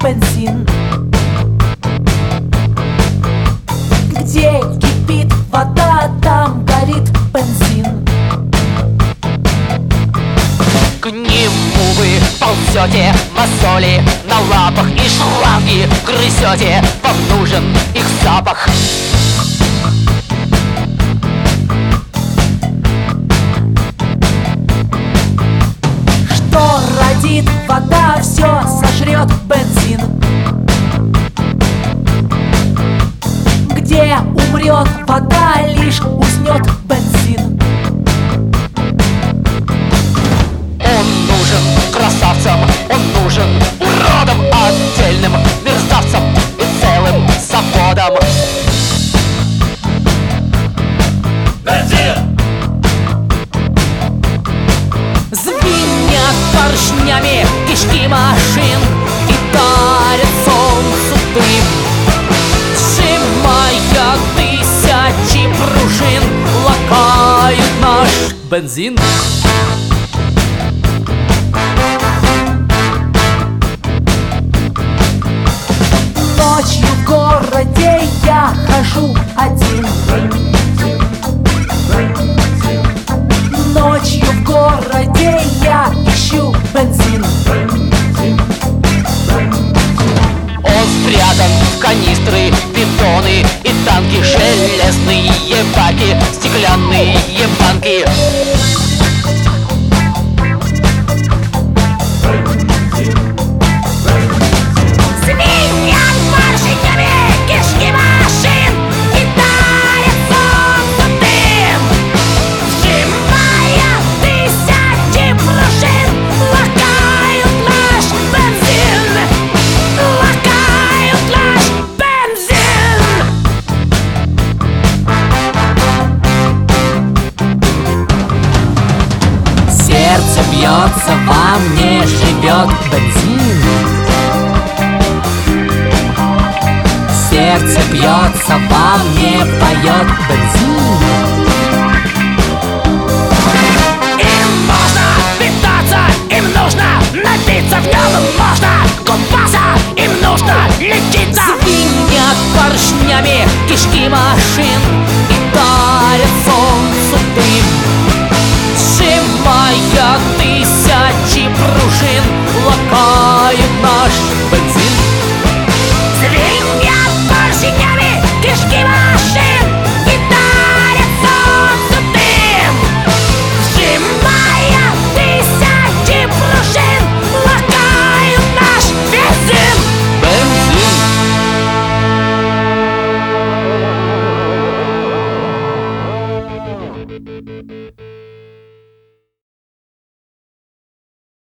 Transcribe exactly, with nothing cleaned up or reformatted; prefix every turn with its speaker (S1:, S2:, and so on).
S1: бензин. Где кипит вода, там горит бензин.
S2: К нему вы ползете, мозоли на лапах и шланги грызете, вам нужен их запах.
S1: Что родит вода, все сожрет бензин. Где умрет вода, лишь уснет бензин.
S2: Он нужен красавцам, он нужен уродам, отдельным мерзавцам и целым заводам.
S3: Бензин!
S1: Звенят поршнями кишки машин и дарят солнцу дым, сжимая тысячи пружин, лакают наш бензин. Ночью в городе я хожу один. Ночью в городе я ищу бензин.
S2: Он спрятан в канистры, бетоны и танки, железные баки, стеклянные банки.
S1: Звенят поршнями кишки машин и дарят солнцу дым, сжимая тысячи пружин, лакают наш бензин, лакают наш бензин. Сердце бьется, во мне живет бензин. Сердце бьется, во мне поет бензин. Им можно питаться, им нужно